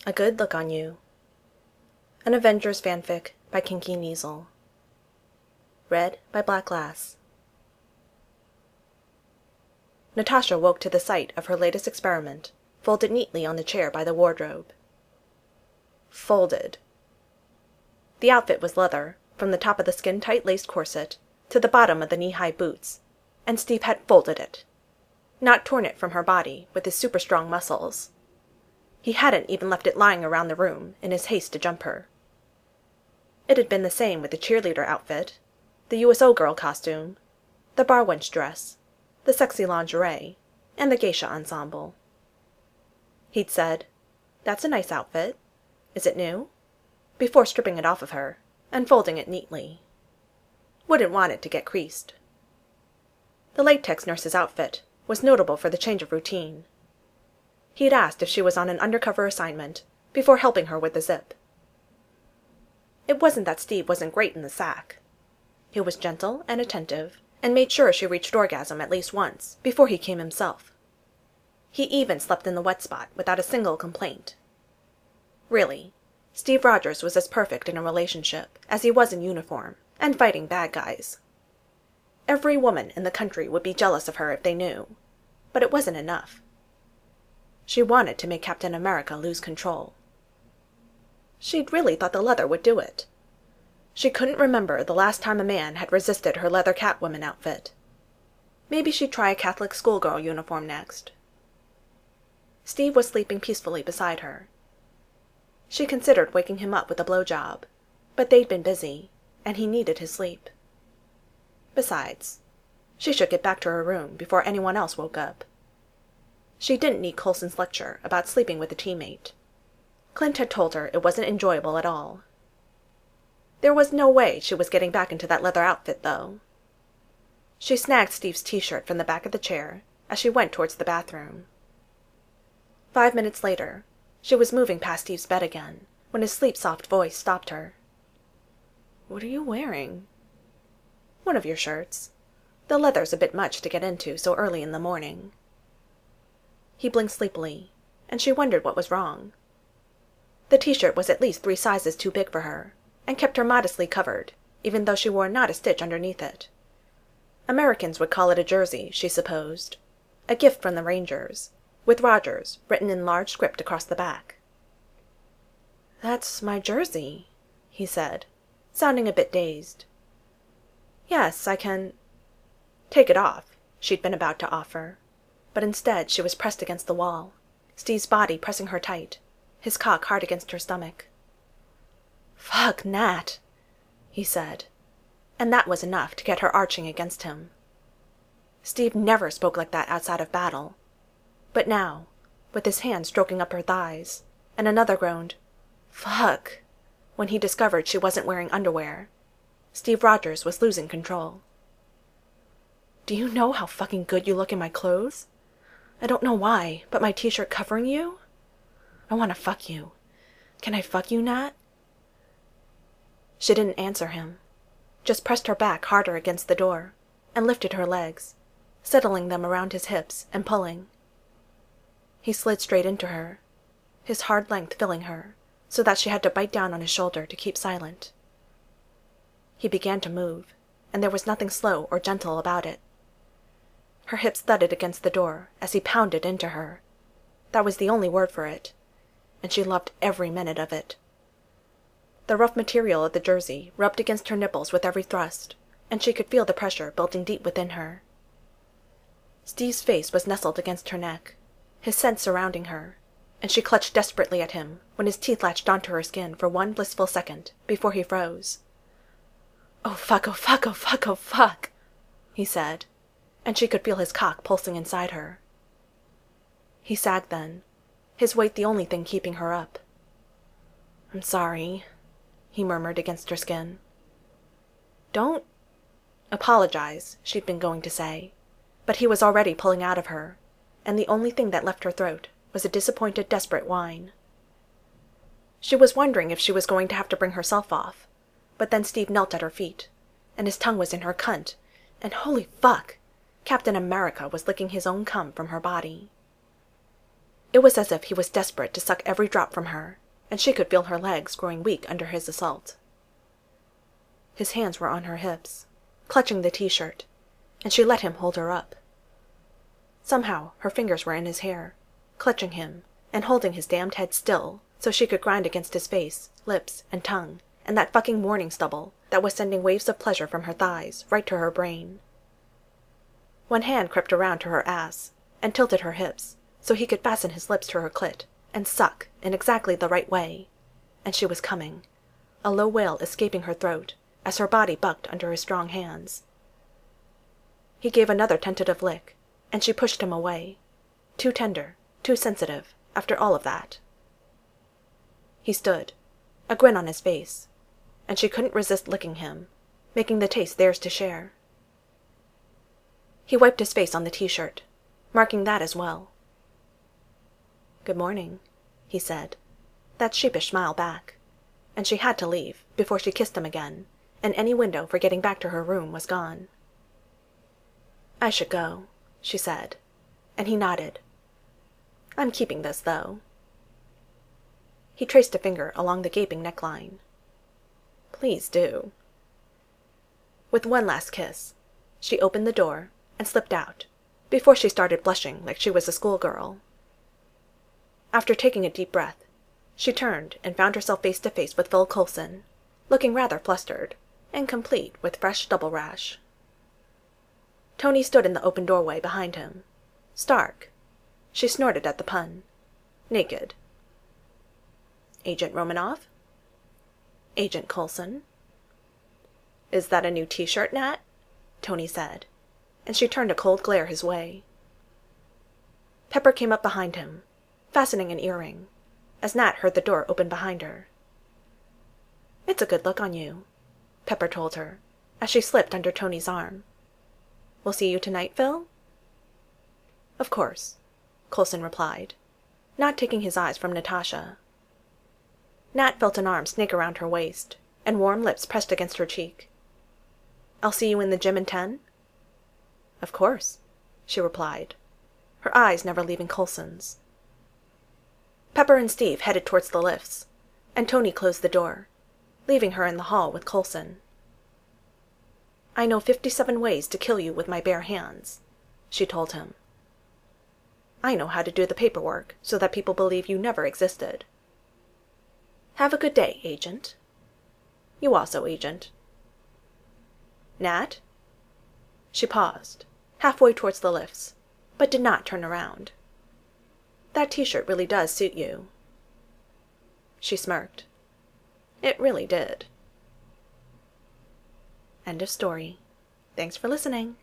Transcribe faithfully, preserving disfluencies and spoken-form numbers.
A Good Look on You. An Avengers fanfic by Kinky Neasel. Read by Black Lass. Natasha woke to the sight of her latest experiment, folded neatly on the chair by the wardrobe. Folded. The outfit was leather, from the top of the skin-tight laced corset to the bottom of the knee-high boots, and Steve had folded it. Not torn it from her body with his super-strong muscles. He hadn't even left it lying around the room in his haste to jump her. It had been the same with the cheerleader outfit, the U S O girl costume, the bar wench dress, the sexy lingerie, and the geisha ensemble. He'd said, "That's a nice outfit. Is it new?" before stripping it off of her and folding it neatly. Wouldn't want it to get creased. The latex nurse's outfit was notable for the change of routine. He'd asked if she was on an undercover assignment before helping her with the zip. It wasn't that Steve wasn't great in the sack. He was gentle and attentive, and made sure she reached orgasm at least once before he came himself. He even slept in the wet spot without a single complaint. Really, Steve Rogers was as perfect in a relationship as he was in uniform and fighting bad guys. Every woman in the country would be jealous of her if they knew, but it wasn't enough. She wanted to make Captain America lose control. She'd really thought the leather would do it. She couldn't remember the last time a man had resisted her leather Catwoman outfit. Maybe she'd try a Catholic schoolgirl uniform next. Steve was sleeping peacefully beside her. She considered waking him up with a blowjob, but they'd been busy, and he needed his sleep. Besides, she should get back to her room before anyone else woke up. She didn't need Coulson's lecture about sleeping with a teammate. Clint had told her it wasn't enjoyable at all. There was no way she was getting back into that leather outfit, though. She snagged Steve's t-shirt from the back of the chair as she went towards the bathroom. Five minutes later, she was moving past Steve's bed again when his sleep-soft voice stopped her. "What are you wearing?" "One of your shirts. The leather's a bit much to get into so early in the morning." He blinked sleepily, and she wondered what was wrong. The t-shirt was at least three sizes too big for her, and kept her modestly covered, even though she wore not a stitch underneath it. Americans would call it a jersey, she supposed. A gift from the Rangers, with Rogers written in large script across the back. "That's my jersey," he said, sounding a bit dazed. "Yes, I can—" "Take it off," she'd been about to offer, but instead she was pressed against the wall, Steve's body pressing her tight, his cock hard against her stomach. "Fuck, Nat," he said, and that was enough to get her arching against him. Steve never spoke like that outside of battle, but now, with his hand stroking up her thighs, and another groaned, "Fuck," when he discovered she wasn't wearing underwear, Steve Rogers was losing control. "Do you know how fucking good you look in my clothes? I don't know why, but my t-shirt covering you? I want to fuck you. Can I fuck you, Nat?" She didn't answer him, just pressed her back harder against the door, and lifted her legs, settling them around his hips and pulling. He slid straight into her, his hard length filling her, so that she had to bite down on his shoulder to keep silent. He began to move, and there was nothing slow or gentle about it. Her hips thudded against the door as he pounded into her. That was the only word for it, and she loved every minute of it. The rough material of the jersey rubbed against her nipples with every thrust, and she could feel the pressure building deep within her. Steve's face was nestled against her neck, his scent surrounding her, and she clutched desperately at him when his teeth latched onto her skin for one blissful second before he froze. "Oh fuck, oh fuck, oh fuck, oh fuck," he said, and she could feel his cock pulsing inside her. He sagged then, his weight the only thing keeping her up. "I'm sorry," he murmured against her skin. "Don't apologize," she'd been going to say, but he was already pulling out of her, and the only thing that left her throat was a disappointed, desperate whine. She was wondering if she was going to have to bring herself off, but then Steve knelt at her feet, and his tongue was in her cunt, and holy fuck, Captain America was licking his own cum from her body. It was as if he was desperate to suck every drop from her, and she could feel her legs growing weak under his assault. His hands were on her hips, clutching the t-shirt, and she let him hold her up. Somehow her fingers were in his hair, clutching him and holding his damned head still so she could grind against his face, lips, and tongue, and that fucking morning stubble that was sending waves of pleasure from her thighs right to her brain. One hand crept around to her ass and tilted her hips so he could fasten his lips to her clit and suck in exactly the right way, and she was coming, a low wail escaping her throat as her body bucked under his strong hands. He gave another tentative lick, and she pushed him away, too tender, too sensitive, after all of that. He stood, a grin on his face, and she couldn't resist licking him, making the taste theirs to share. He wiped his face on the t-shirt, marking that as well. "Good morning," he said, that sheepish smile back, and she had to leave before she kissed him again, and any window for getting back to her room was gone. "I should go," she said, and he nodded. "I'm keeping this, though." He traced a finger along the gaping neckline. "Please do." With one last kiss, she opened the door and slipped out, before she started blushing like she was a schoolgirl. After taking a deep breath, she turned and found herself face to face with Phil Coulson, looking rather flustered, and complete with fresh double rash. Tony stood in the open doorway behind him, stark. She snorted at the pun. Naked. "Agent Romanoff?" "Agent Coulson." "Is that a new t-shirt, Nat?" Tony said, and she turned a cold glare his way. Pepper came up behind him, fastening an earring, as Nat heard the door open behind her. "It's a good look on you," Pepper told her, as she slipped under Tony's arm. "We'll see you tonight, Phil?" "Of course," Coulson replied, not taking his eyes from Natasha. Nat felt an arm snake around her waist, and warm lips pressed against her cheek. "I'll see you in the gym in ten?" "Of course," she replied, her eyes never leaving Coulson's. Pepper and Steve headed towards the lifts, and Tony closed the door, leaving her in the hall with Coulson. "I know fifty-seven ways to kill you with my bare hands," she told him. "I know how to do the paperwork so that people believe you never existed. Have a good day, Agent." "You also, Agent." "Nat?" She paused, halfway towards the lifts, but did not turn around. "That t-shirt really does suit you." She smirked. It really did. End of story. Thanks for listening.